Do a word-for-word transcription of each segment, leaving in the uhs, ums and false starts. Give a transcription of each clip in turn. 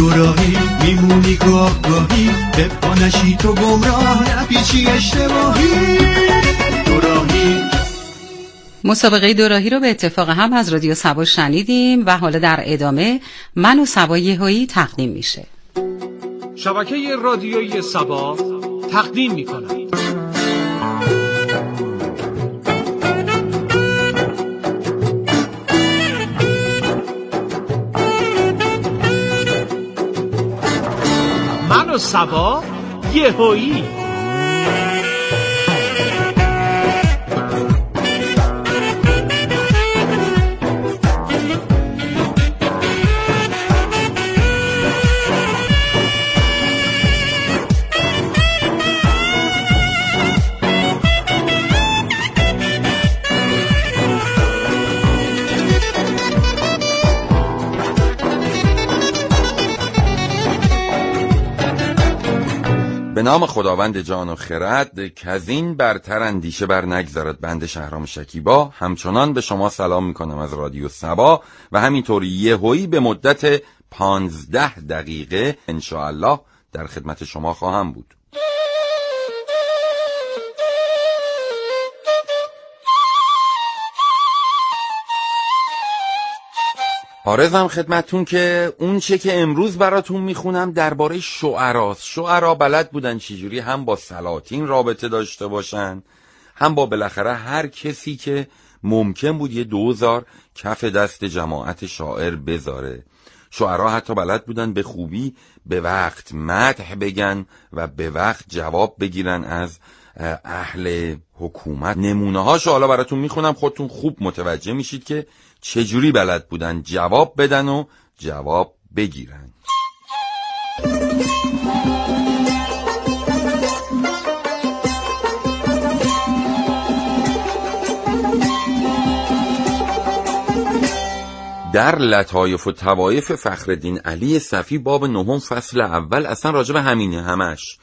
دوراهی میمونی گاه گاهی به پانشی تو گمراه نپیچی اشتباهی دوراهی. مسابقه دوراهی رو به اتفاق هم از رادیو سبا شنیدیم و حالا در ادامه من و سبا یهویی تقدیم میشه. شبکه رادیویی سبا تقدیم میکنه من و سبا یهویی. به نام خداوند جان و خرد که از این برتر اندیشه بر نگذارد. بنده شهرام شکیبا همچنان به شما سلام میکنم از رادیو سبا و همینطور یهویی به مدت پانزده دقیقه انشاءالله در خدمت شما خواهم بود. عرضم خدمتون که اون چه که امروز براتون میخونم درباره شعراست. شعرا بلد بودن چجوری هم با سلاطین رابطه داشته باشن، هم با بالاخره هر کسی که ممکن بود یه دوزار کف دست جماعت شاعر بذاره. شعرا حتی بلد بودن به خوبی به وقت مدح بگن و به وقت جواب بگیرن از اهل حکومت. نمونه هاشو حالا براتون میخونم، خودتون خوب متوجه میشید که چجوری بلد بودن جواب بدن و جواب بگیرن. در لطایف و طوایف فخرالدین علی صفی باب نهم فصل اول اصلا راجب همینه، همش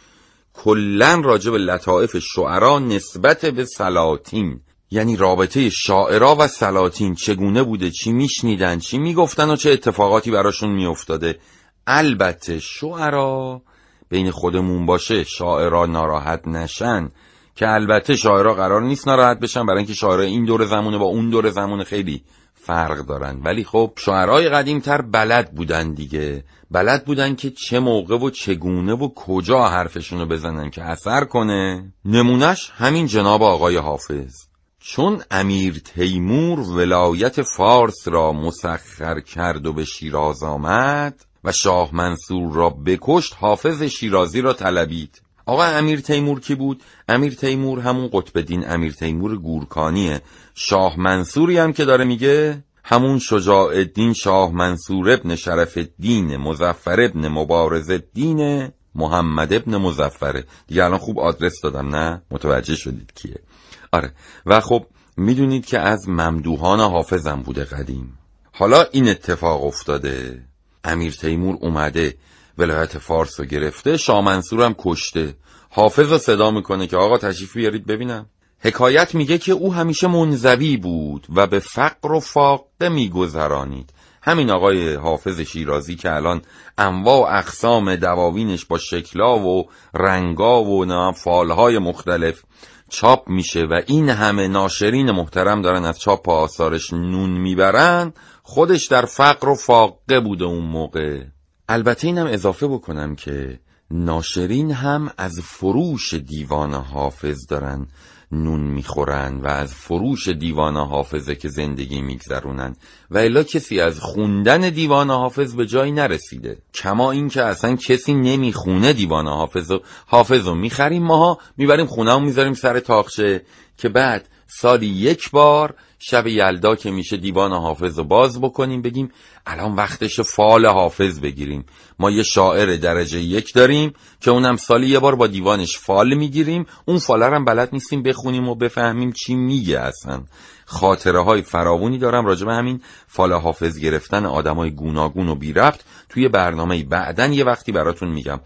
کلن راجب لطایف شعرا نسبت به سلاطین، یعنی رابطه شاعرها و سلاطین چگونه بوده، چی میشنیدن، چی میگفتن و چه اتفاقاتی براشون میافتاده. البته شعرا بین خودمون باشه، شاعرها ناراحت نشن، که البته شاعرها قرار نیست ناراحت بشن، برای اینکه شاعرها این دور زمانه با اون دور زمانه خیلی فرق دارن. ولی خب شاعرای قدیمتر بلد بودن دیگه، بلد بودن که چه موقع و چگونه و کجا حرفشونو بزنن که اثر کنه. نمونش همین جناب آقای حافظ. چون امیر تیمور ولایت فارس را مسخر کرد و به شیراز آمد و شاه منصور را بکشت، حافظ شیرازی را طلبید. آقا امیر تیمور کی بود؟ امیر تیمور همون قطب الدین امیر تیمور گورکانیه. شاه منصوری هم که داره میگه همون شجاع الدین شاه منصور ابن شرف الدین مظفر ابن مبارز الدین محمد ابن مظفره. دیگه الان خوب آدرس دادم، نه؟ متوجه شدید کیه؟ آره. و خب میدونید که از ممدوحان حافظم بوده قدیم. حالا این اتفاق افتاده، امیر تیمور اومده ولایت فارس رو گرفته، شاه منصور هم کشته. حافظ رو صدا میکنه که آقا تشریف بیارید ببینم. حکایت میگه که او همیشه منزوی بود و به فقر و فاقه میگذرانید. همین آقای حافظ شیرازی که الان انواع و اقسام دواوینش با شکلا و رنگا و فالهای مختلف چاپ میشه و این همه ناشرین محترم دارن از چاپ آثارش نون میبرن، خودش در فقر و فاقه بوده اون موقع. البته اینم اضافه بکنم که ناشرین هم از فروش دیوان حافظ دارن نون میخورن و از فروش دیوان حافظه که زندگی میگذرونن، و الا کسی از خوندن دیوان حافظ به جایی نرسیده. کما این که اصلا کسی نمیخونه دیوان حافظ و حافظ رو میخریم ماها، میبریم خونه و میذاریم سر تاقچه که بعد سالی یک بار شب یلدا که میشه دیوان حافظ رو باز بکنیم بگیم الان وقتش فال حافظ بگیریم. ما یه شاعر درجه یک داریم که اونم سالی یه بار با دیوانش فال میگیریم، اون فاله هم بلد نیستیم بخونیم و بفهمیم چی میگه اصلا. خاطره های فراوانی دارم راجع به همین فال حافظ گرفتن آدمای گوناگون و بی ربط، توی برنامه بعدن یه وقتی براتون میگم.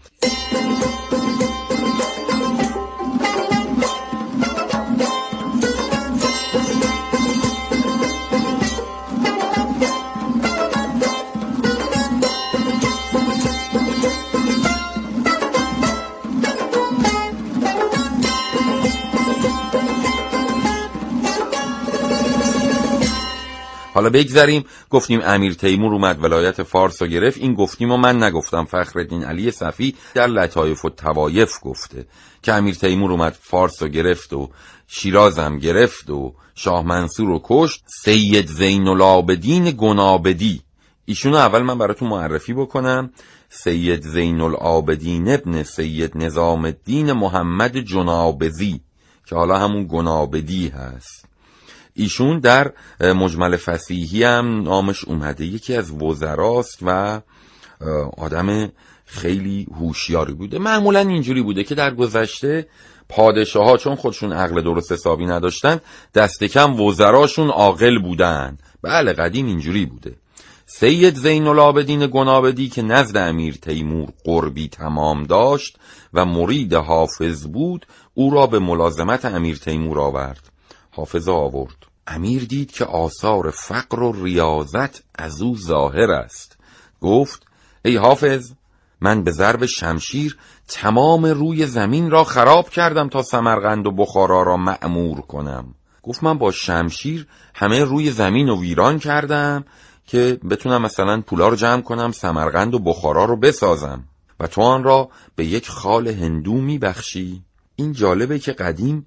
حالا بگذاریم، گفتیم امیر تیمور اومد ولایت فارس رو گرفت. این گفتیم و من نگفتم، فخرالدین علی صفی در لطایف الطوایف گفته که امیر تیمور اومد فارس رو گرفت و شیرازم گرفت و شاه منصور رو کشت. سید زین العابدین گنابدی، ایشونو اول من براتون معرفی بکنم. سید زین العابدین ابن سید نظام الدین محمد جنابزی که حالا همون گنابدی هست. ایشون در مجمل فصیحی هم نامش اومده، یکی از وزراست و آدم خیلی هوشیاری بوده. معمولا اینجوری بوده که در گذشته پادشاه ها چون خودشون عقل درست حسابی نداشتن، دست کم وزراشون عاقل بودن. بله قدیم اینجوری بوده. سید زین العابدین گنابدی که نزد امیر تیمور قربی تمام داشت و مرید حافظ بود، او را به ملازمت امیر تیمور آورد. حافظ آورد. امیر دید که آثار فقر و ریاضت از او ظاهر است. گفت ای حافظ، من به ضرب شمشیر تمام روی زمین را خراب کردم تا سمرقند و بخارا را معمور کنم. گفت من با شمشیر همه روی زمین رو ویران کردم که بتونم مثلا پولا رو جمع کنم سمرقند و بخارا رو بسازم و تو آن را به یک خال هندو می بخشی. این جالبه که قدیم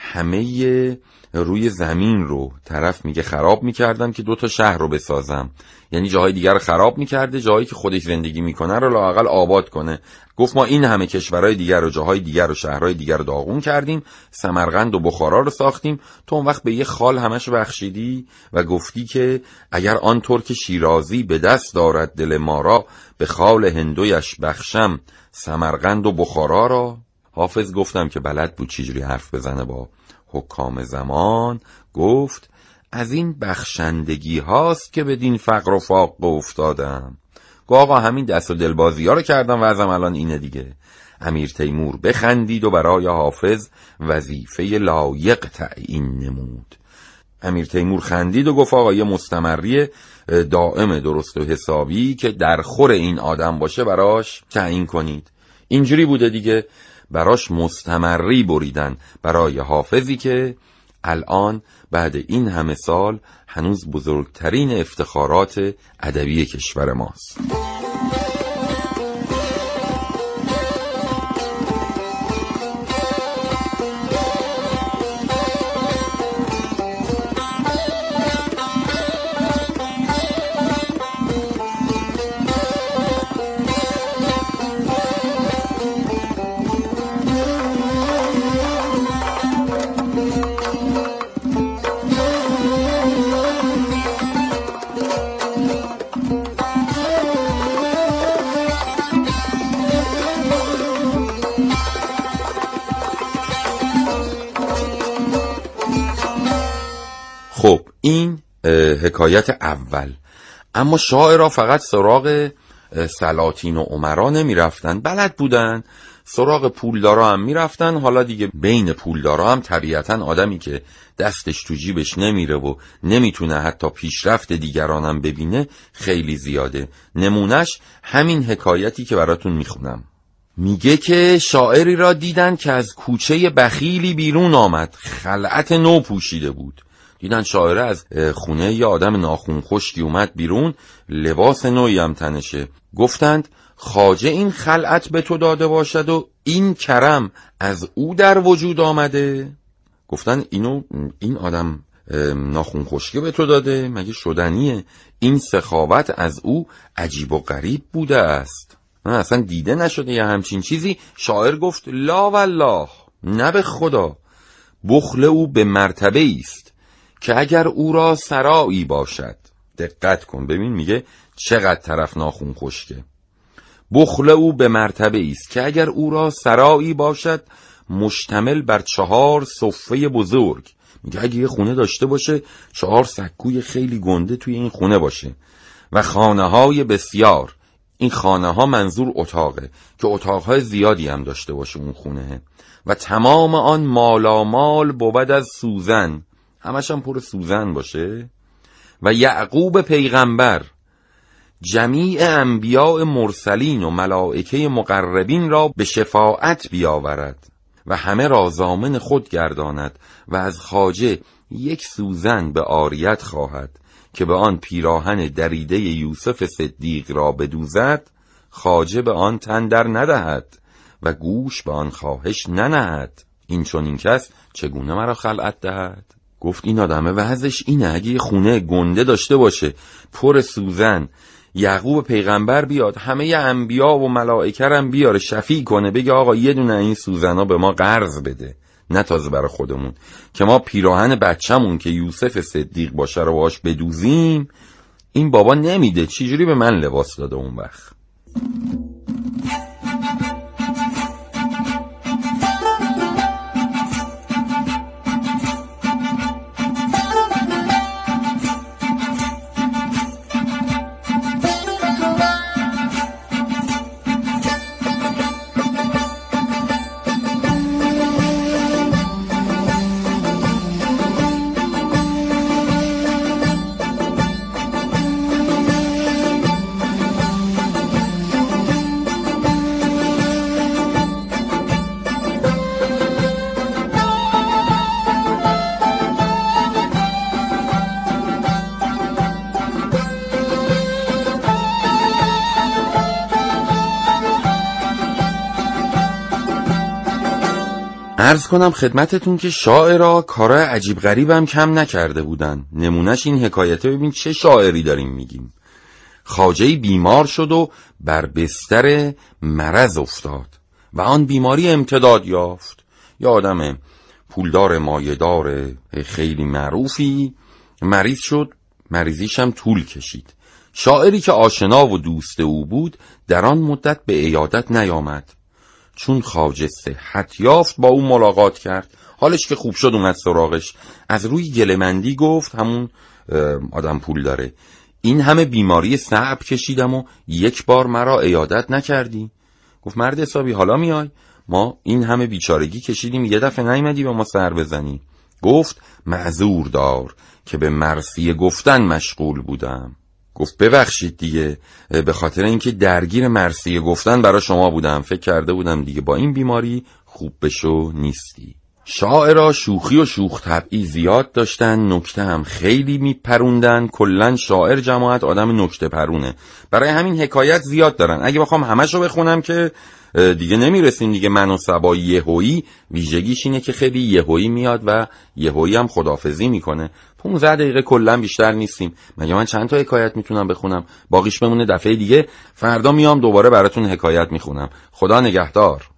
همه روی زمین رو طرف میگه خراب میکردم که دو تا شهر رو بسازم، یعنی جاهای دیگر رو خراب میکرده، جاهایی که خودش زندگی میکنه رو لااقل آباد کنه. گفت ما این همه کشورهای دیگر و جاهای دیگر و شهرهای دیگر رو داغون کردیم، سمرقند و بخارا رو ساختیم، تو اون وقت به یه خال همش بخشیدی و گفتی که اگر آن ترک شیرازی به دست دارد دل ما را، به خال هندویش بخشم سمرقند و بخارا را. حافظ گفتم که بلد بود چجوری حرف بزنه با حکام زمان. گفت از این بخشندگی هاست که بدین فقر و فاقه افتادم. گفت آقا همین دست و دلبازی ها رو کردم و ازم الان اینه دیگه. امیر تیمور بخندید و برای حافظ وظیفه لایق تعیین نمود. امیر تیمور خندید و گفت آقا یه مستمری دائم درست و حسابی که در خور این آدم باشه براش تعیین کنید. اینجوری بوده دیگه، براش مستمری بریدن برای حافظی که الان بعد این همه سال هنوز بزرگترین افتخارات ادبی کشور ماست. خب این حکایت اول. اما شاعرها فقط سراغ سلاطین و امرا نمی رفتن، بلد بودن سراغ پولدارا هم می رفتن. حالا دیگه بین پولدارا هم طبیعتاً آدمی که دستش تو جیبش نمیره و نمیتونه حتی پیشرفت دیگران هم ببینه خیلی زیاده. نمونش همین حکایتی که براتون میخونم. میگه که شاعری را دیدن که از کوچه بخیلی بیرون آمد، خلعت نو پوشیده بود. دیدن شاعره از خونه یه آدم ناخون خشکی اومد بیرون، لباس نوی هم تنشه. گفتند خواجه این خلعت به تو داده باشد و این کرم از او در وجود آمده. گفتن اینو این آدم ناخون خشکی به تو داده، مگه شدنیه؟ این سخاوت از او عجیب و غریب بوده است، من اصلا دیده نشده یه همچین چیزی. شاعر گفت لا والله، نه به خدا، بخل او به مرتبه است که اگر او را سرایی باشد. دقت کن ببین میگه چقدر طرف ناخون خشکه. بخل او به مرتبه است که اگر او را سرایی باشد مشتمل بر چهار صفه بزرگ. میگه اگه یه خونه داشته باشه چهار سکوی خیلی گنده توی این خونه باشه و خانه های بسیار. این خانه ها منظور اتاقه که اتاقهای زیادی هم داشته باشه اون خونه، و تمام آن مالامال بود از سوزن، همش هم پر سوزن باشه. و یعقوب پیغمبر جمیع انبیاء مرسلین و ملائکه مقربین را به شفاعت بیاورد و همه را ضامن خود گرداند و از خواجه یک سوزن به عاریت خواهد که به آن پیراهن دریده یوسف صدیق را بدوزد، خواجه به آن تن در ندهد و گوش به آن خواهش ننهد. این چون این کس چگونه مرا خلعت دهد؟ گفت این آدمه وضعش اینه، اگه خونه گنده داشته باشه پر سوزن، یعقوب پیغمبر بیاد همه انبیا و ملائکه هم بیاره شفیع کنه، بگه آقا یه دونه این سوزنا به ما قرض بده، نه تازه برای خودمون، که ما پیراهن بچه‌مون که یوسف صدیق باشه رو باش بدوزیم، این بابا نمیده، چجوری به من لباس داده اون وقت؟ عرض کنم خدمتتون که شاعرها کارای عجیب غریبم کم نکرده بودن. نمونهش این حکایته، ببین چه شاعری داریم میگیم. خواجه‌ای بیمار شد و بر بستر مرض افتاد و آن بیماری امتداد یافت. یه آدم پولدار مایه‌دار خیلی معروفی مریض شد، مریضیش هم طول کشید. شاعری که آشنا و دوست او بود در آن مدت به عیادت نیامد. چون خواجه صحت یافت با او ملاقات کرد، حالش که خوب شد اومد سراغش. از روی گله‌مندی گفت، همون آدم پول داره، این همه بیماری صعب کشیدم و یک بار مرا عیادت نکردی. گفت مرد حسابی حالا میای؟ ما این همه بیچارگی کشیدیم یه دفعه نیومدی با ما سر بزنی. گفت معذور دار که به مرثیه گفتن مشغول بودم. گفت ببخشید دیگه، به خاطر اینکه درگیر مرثیه گفتن برای شما بودم، فکر کرده بودم دیگه با این بیماری خوب بشو نیستی. شاعرها شوخی و شوخ طبعی زیاد داشتن، نکته هم خیلی میپروندن. کلن شاعر جماعت آدم نکته پرونه، برای همین حکایت زیاد دارن. اگه بخوام همشو بخونم که دیگه نمیرسیم دیگه. من و صبا یهویی ویژگیش اینه که خیلی یهویی میاد و یهویی هم خداحافظی میکنه. پانزده دقیقه کلا بیشتر نیستیم. مگه من چند تا حکایت میتونم بخونم؟ باقیش بمونه دفعه دیگه. فردا میام دوباره براتون حکایت میخونم. خدا نگهدار.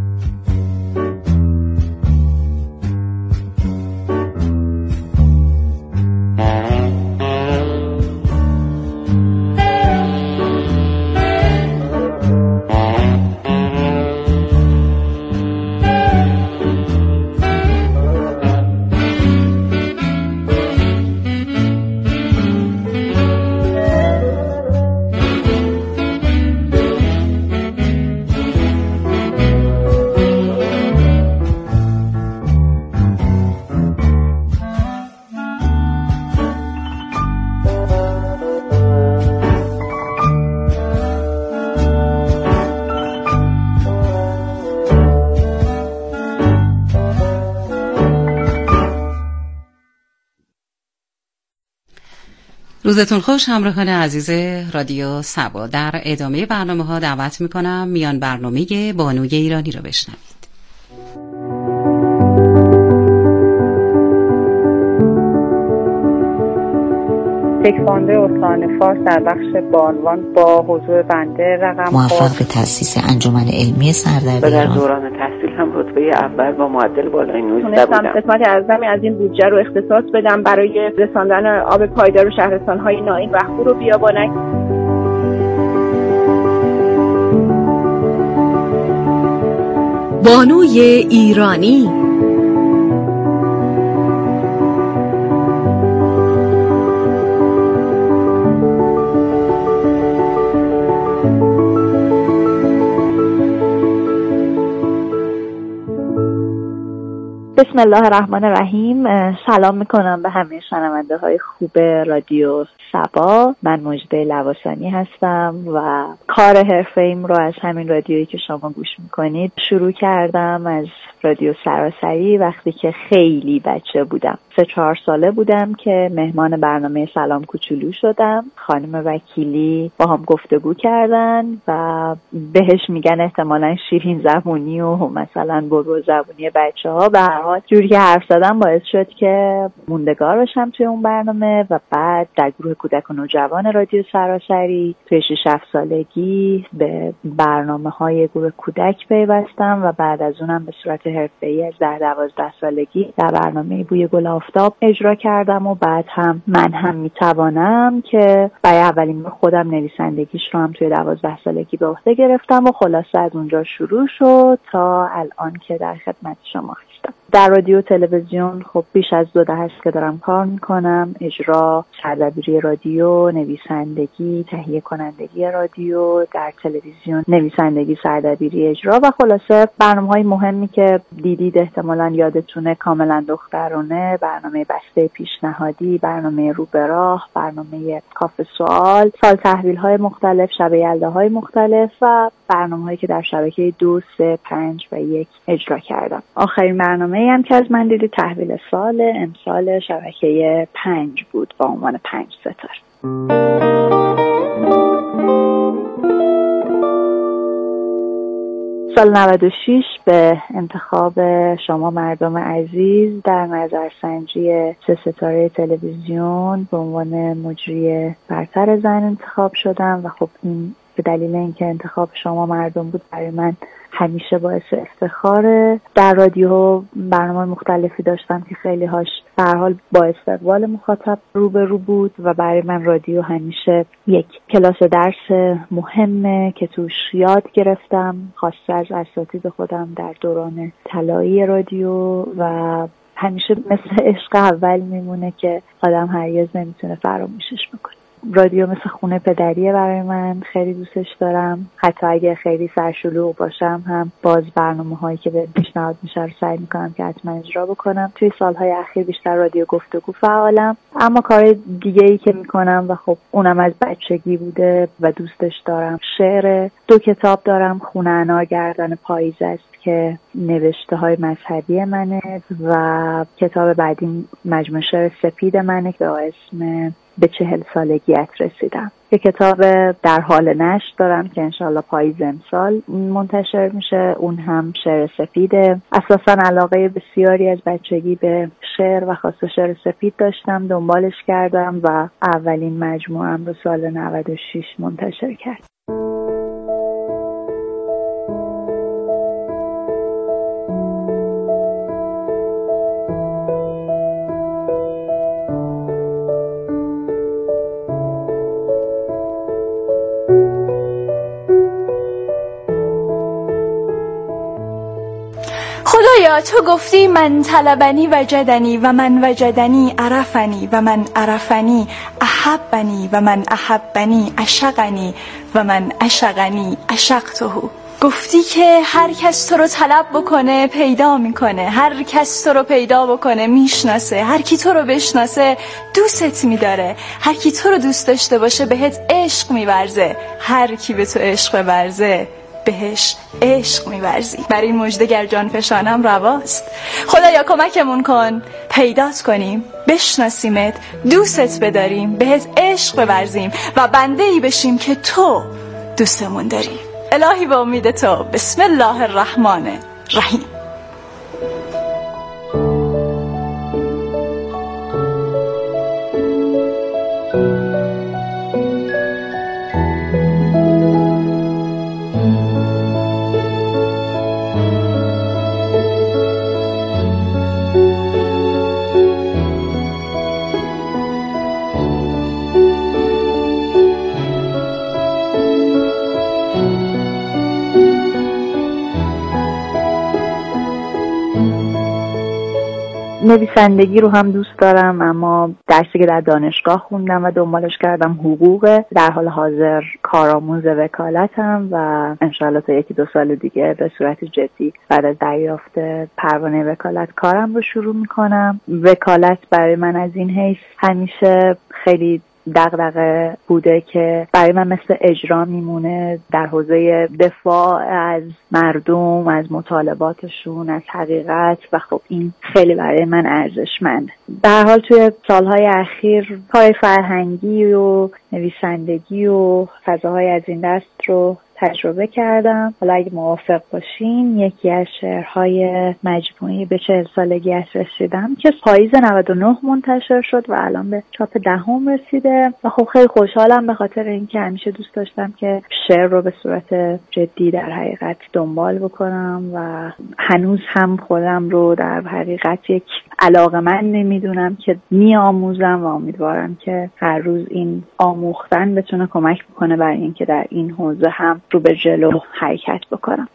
روزتون خوش همراهان عزیز رادیو صبا. در ادامه برنامه ها دعوت میکنم میان برنامه بانوی ایرانی رو بشنوید. تکواندو استان فارس در بخش بانوان با حضور بنده رقم موفق به تأسیس انجمن علمی سردرد و در دوران تحصیل هم رتبه اول با معدل بالای نوزده بودم. قسمت اعظمی از این بودجه رو اختصاص بدم برای رساندن آب پایدار و شهرستان‌های نائین و خور و بیابانک. بانوی ایرانی بسم بسم الله الرحمن الرحیم. سلام میکنم به همه شنونده های خوب رادیو صبا. من مژده لواسانی هستم و کار حرفه‌ایم رو از همین رادیویی که شما گوش میکنید شروع کردم، از رادیو سراسری، وقتی که خیلی بچه بودم. سه چهار ساله بودم که مهمان برنامه سلام کوچولو شدم. خانم وکیلی با هم گفتگو کردن و بهش میگن احتمالاً شیرین زبونی و مثلا بلبل زبونی بچه ها. به هر حال جوری که حرف زدم باعث شد که موندگار بشم توی اون برنامه و بعد در گروه کودک و نوجوان رادیو سراسری توی شش هفت سالگی به برنامه های گروه کودک پیوستم و بعد از اونم به صورت حرفه‌ای از ده دوازده سالگی در برنامه بوی گل آفتاب اجرا کردم و بعد هم من هم میتوانم که برای اولین بار خودم نویسندگیش رو هم توی دوازده سالگی به عهده گرفتم و خلاصه از اونجا شروع شد تا الان که در خدمت شما هستم. در رادیو تلویزیون خب بیش از دو دهه است که دارم کار میکنم. اجرا، سردبیری رادیو، نویسندگی، تهیه کنندگی رادیو، در تلویزیون نویسندگی، سردبیری، اجرا و خلاصه برنامه‌های مهمی که دیدید احتمالاً یادتونه: کاملا دخترانه، برنامه بسته پیشنهادی، برنامه رو به راه، برنامه کافه سوال، سال تحویل‌های مختلف، شب یلداهای مختلف و برنامه‌هایی که در شبکه دو، سه، پنج و یک اجرا کردم. آخرین برنامه هم که از من دیدید تحویل سال امسال شبکه پنج بود با عنوان پنج ستاره. سال نود و شش به انتخاب شما مردم عزیز در نظرسنجی سه ستاره تلویزیون به عنوان مجری برتر زن انتخاب شدم و خب این به دلیل اینکه انتخاب شما مردم بود برای من همیشه باعث افتخاره. در رادیو برنامه مختلفی داشتم که خیلی هاش به هر حال با استقبال مخاطب روبرو بود و برای من رادیو همیشه یک کلاس درس مهمه که توش یاد گرفتم، خاصه از اساتید خودم در دوران طلایی رادیو و همیشه مثل عشق اول میمونه که آدم هرگز نمیتونه فراموشش بکنه. رادیو مثل خونه پدریه برای من، خیلی دوستش دارم. حتی اگه خیلی سرشلوغ باشم هم باز برنامه هایی که به پیشنهاد میشه رو سعی میکنم که حتما اجرا بکنم. توی سالهای اخیر بیشتر رادیو گفتگو فعالم، اما کار دیگه ای که میکنم و خب اونم از بچگی بوده و دوستش دارم شعر. دو کتاب دارم: خونه انار گردن پاییز است که نوشته های مذهبی منه و کتاب بعدی مجموعه شعر سپید منه که با اسم به چهل سالگیت رسیدم. یه کتاب در حال نشر دارم که انشالله پاییز امسال منتشر میشه، اون هم شعر سپیده. اساساً علاقه بسیاری از بچگی به شعر و خاصه شعر سپید داشتم، دنبالش کردم و اولین مجموعه‌ام رو سال نود و شش منتشر کردم. خدایا تو گفتی من طلبنی وجدنی و من وجدنی عرفنی و من عرفنی احبنی و من احبنی عشقنی و من عشقنی عشقته. گفتی که هر کس تو رو طلب بکنه پیدا میکنه، هر کس تو رو پیدا بکنه میشناسه، هر کی تو رو بشناسه دوستت میداره، هر کی تو رو دوست داشته باشه بهت عشق میورزه، هر کی به تو عشق بورزه بهش عشق می‌ورزی. بر این مژده گر جان فشانم رواست. خدایا کمکمون کن پیدات کنیم، بشناسیمت، دوستت بداریم، بهت عشق بورزیم و بنده‌ای بشیم که تو دوستمون داری. الهی به امید تو. بسم الله الرحمن الرحیم. نویسندگی رو هم دوست دارم، اما درسی که در دانشگاه خوندم و دنبالش کردم حقوقه. در حال حاضر کارآموز وکالتم و انشاءالله تا یکی دو سال دیگه به صورت جدی بعد از دریافت پروانه وکالت کارم رو شروع میکنم. وکالت برای من از این حیث همیشه خیلی دغدغه بوده که برای من مثل اجرا میمونه، در حوزه دفاع از مردم، از مطالباتشون، از حقیقت، و خب این خیلی برای من ارزشمنده. به هر حال توی سالهای اخیر کار فرهنگی و نویسندگی و فضاهای از این دست رو تجربه کردم. حالا اگه موافق باشین یکی از شعرهای مجموعه به چهل سالگی رسیدم که پاییز نود و نه منتشر شد و الان به چاپ دهم رسیده و خب خیلی خوشحالم به خاطر اینکه همیشه دوست داشتم که شعر رو به صورت جدی در حقیقت دنبال بکنم و هنوز هم خودم رو در حقیقت یک علاقه‌مند نمیدونم که میآموزم و امیدوارم که هر روز این آموختن بتونه کمک بکنه برای اینکه در این حوزه هم رو به جلو حرکت بکنم.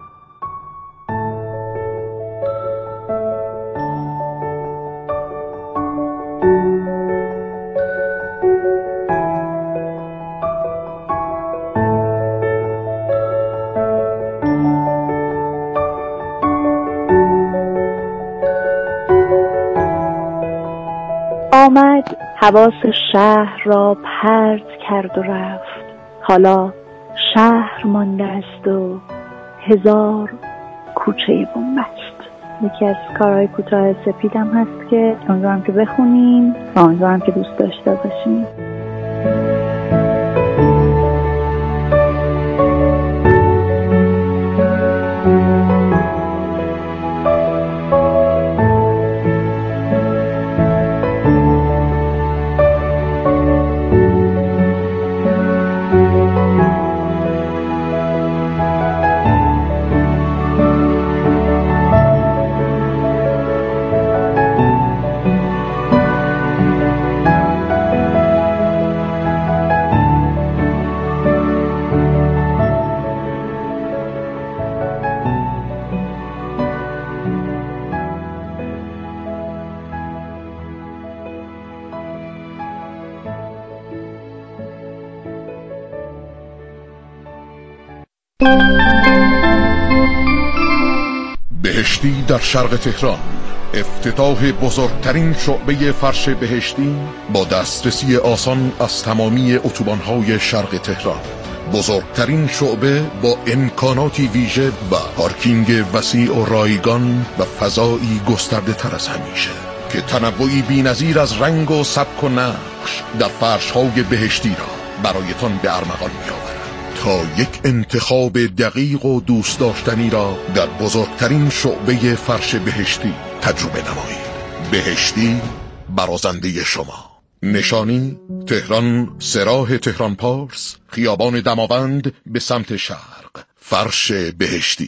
آمد حواس شهر را پرت کرد و رفت، حالا شهر مانده است و هزار کوچه بنبست. یکی از کارهای کوتاه سپیدم هست که امیدوارم که بخونیم و امیدوارم که دوست داشته باشیم. بهشتی در شرق تهران، افتتاح بزرگترین شعبه فرش بهشتی با دسترسی آسان از تمامی اتوبان‌های شرق تهران. بزرگترین شعبه با امکاناتی ویژه و پارکینگ وسیع و رایگان و فضایی گسترده تر از همیشه که تنوعی بی‌نظیر از رنگ و سبک و نقش در فرش‌های بهشتی را برایتان به ارمغان می‌آورد تا یک انتخاب دقیق و دوست داشتنی را در بزرگترین شعبه فرش بهشتی تجربه نمایید. بهشتی برازنده شما. نشانی تهران، سراح تهران پارس، خیابان دماوند به سمت شرق. فرش بهشتی.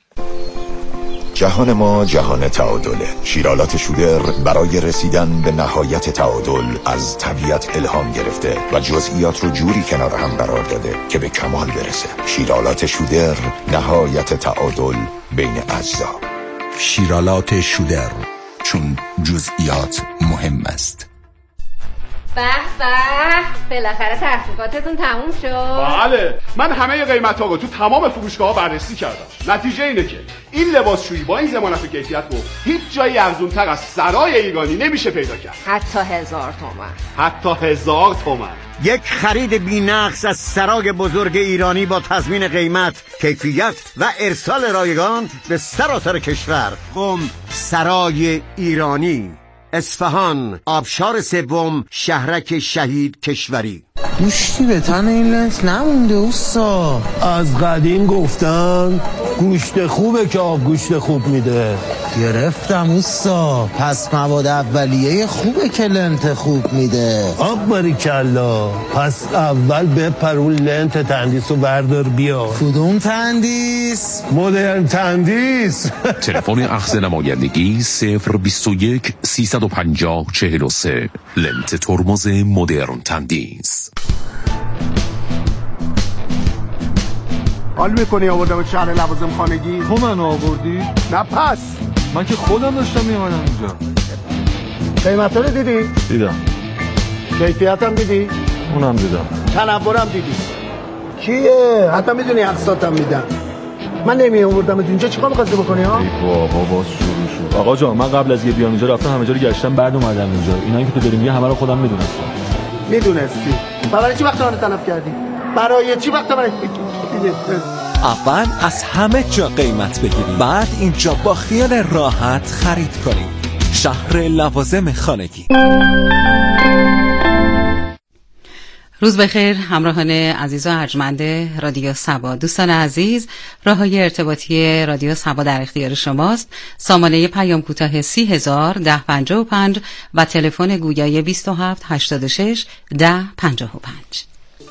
جهان ما جهان تعادله. شیرالات شودر برای رسیدن به نهایت تعادل از طبیعت الهام گرفته و جزئیات رو جوری کنار هم قرار داده که به کمال برسه. شیرالات شودر، نهایت تعادل بین اجزا. شیرالات شودر، چون جزئیات مهم است. به به، بالاخره تحقیقاتتون تموم شد؟ بله، من همه قیمت‌ها رو تو تمام فروشگاه‌ها بررسی کردم. نتیجه اینه که این لباسشویی با این ضمانت و کیفیت رو هیچ جایی ارزان‌تر از سرای ایرانی نمیشه پیدا کرد. حتی هزار تومن. حتی هزار تومن. یک خرید بی‌نقص از سرای بزرگ ایرانی با تضمین قیمت، کیفیت و ارسال رایگان به سراسر کشور. قم سرای ایرانی، اصفهان، آبشار سوم، شهرک شهید کشوری. گوشتی به تن این لنز نمونده اوستا. از قدیم گفتن گوشت خوبه که آب گوشت خوب میده. گرفتم اوستا. پس مواد اولیه خوبه که لنت خوب میده. آب باریکلا. پس اول بپرون لنت تندیس رو بردار بیا. کدوم تندیس؟ مدرن تندیس. تلفن اخذ نمایندگی صفر بیست و یک سیصد و پنجاه چهل و سه. لنت ترمز مدرن تندیس. حال میکنی آوردم شهر لوازم خانگی؟ تو منو آوردی؟ نه پس من که خودم داشتم میامدم اینجا. قیمت رو دیدی؟ دیدم. کیفیت هم دیدی؟ اونم دیدم. تنوع هم دیدی؟ کیه؟ حتی میدونی اقساطم میدم. من نمی آوردم اینجا چیکار می‌خواستی بکنی ها؟ ای بابا باز شروع شد. آقا جان من قبل از یه بیام اینجا رفتم همه جا رو گشتم بعد اومدم اینجا. اینایی که تو داری میگی همه رو خودم میدونستم. میدونستی؟ برای چی وقت من تلف کردی؟ برای چی وقت من اول از همه جا قیمت بگیرید، بعد اینجا با خیال راحت خرید کنید. شهر لوازم خانگی. روز بخیر همراهان عزیز و ارجمند رادیو صبا. دوستان عزیز، راههای ارتباطی رادیو صبا در اختیار شماست. سامانه پیام کوتاه سی هزار ده پنجاه و پنج و تلفن گویای بیست و هفت هشتاد و شش ده پنجاه و پنج.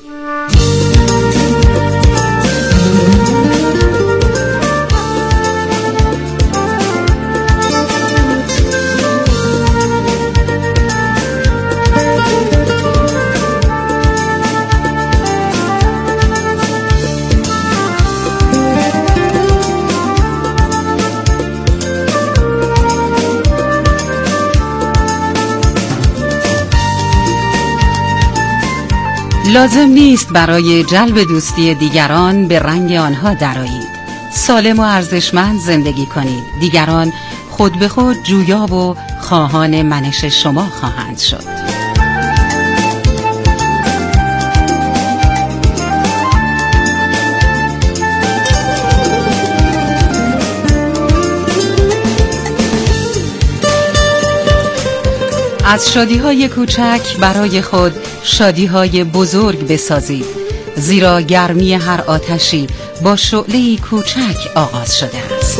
لازم نیست برای جلب دوستی دیگران به رنگ آنها درآیید. سالم و ارزشمند زندگی کنید. دیگران خود به خود جویا و خواهان منش شما خواهند شد. از شادی‌های کوچک برای خود شادی‌های بزرگ بسازید، زیرا گرمی هر آتشی با شعله‌ای کوچک آغاز شده است.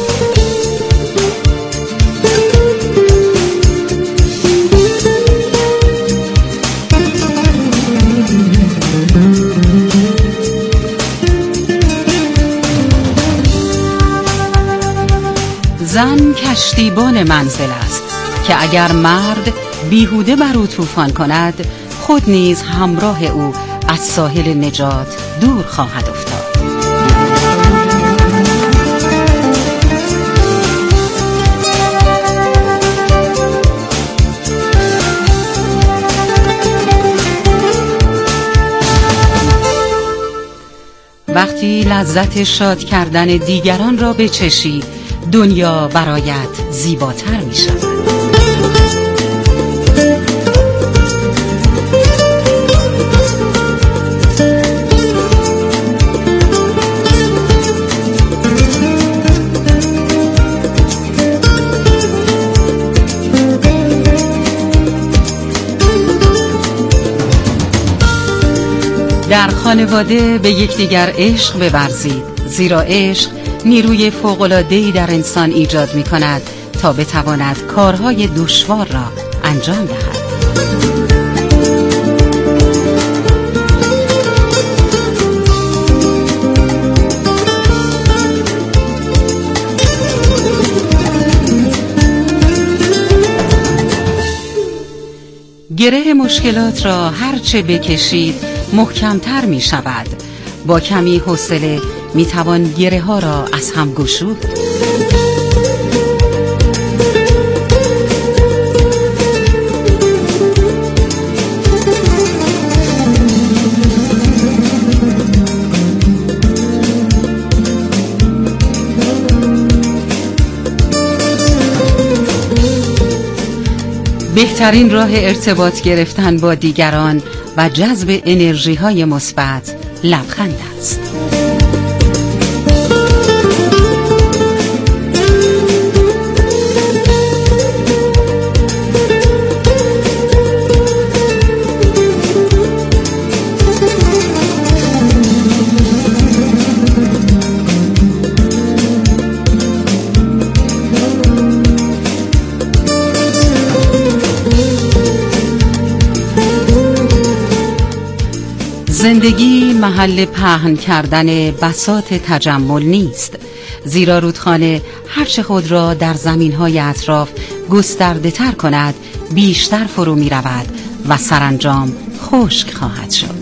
زن کشتیبان منزل است که اگر مرد بیهوده بر او طوفان کند، خود نیز همراه او از ساحل نجات دور خواهد افتاد. وقتی لذت شاد کردن دیگران را بچشی، دنیا برایت زیباتر می شود. در خانواده به یکدیگر عشق بورزید، زیرا عشق نیروی فوق‌العاده‌ای در انسان ایجاد می‌کند تا بتواند کارهای دشوار را انجام دهد. گره مشکلات را هرچه بکشید محکمتر می شود. با کمی حوصله می توان گره ها را از هم گشود. بهترین راه ارتباط گرفتن با دیگران و جذب انرژی های مثبت لبخند است. زندگی محل پهن کردن بساط تجمل نیست، زیرا رودخانه هرچه خود را در زمینهای اطراف گسترده تر کند بیشتر فرو می رود و سرانجام خشک خواهد شد.